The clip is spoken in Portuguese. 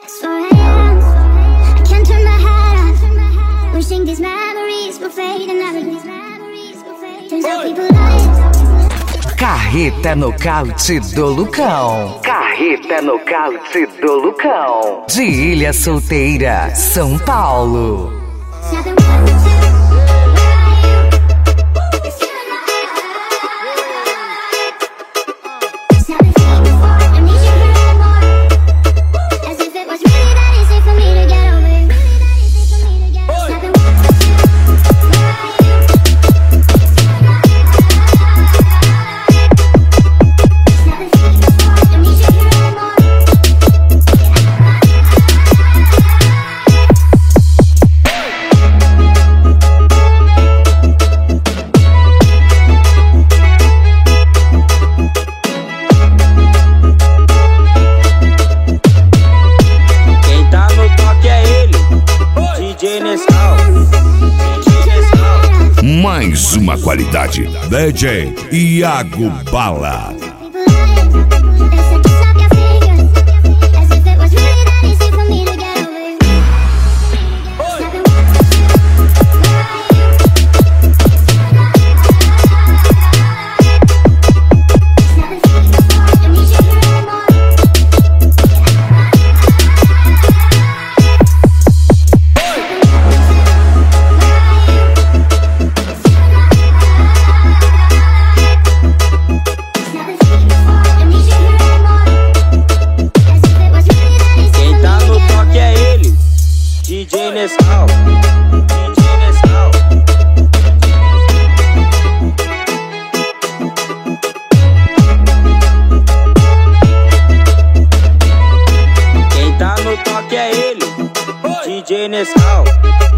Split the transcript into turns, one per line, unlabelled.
It's 4 AM, I can't turn my head on, wishing these memories will fade and never leave. Turns out people lie.
Carreta Nocaute do Lucão. Carreta Nocaute do Lucão. De Ilha Solteira, São Paulo.
Mais uma qualidade, DJ Iago Bala.
DJ Nescau, DJ Nescau. Quem tá no toque é ele, DJ Nescau.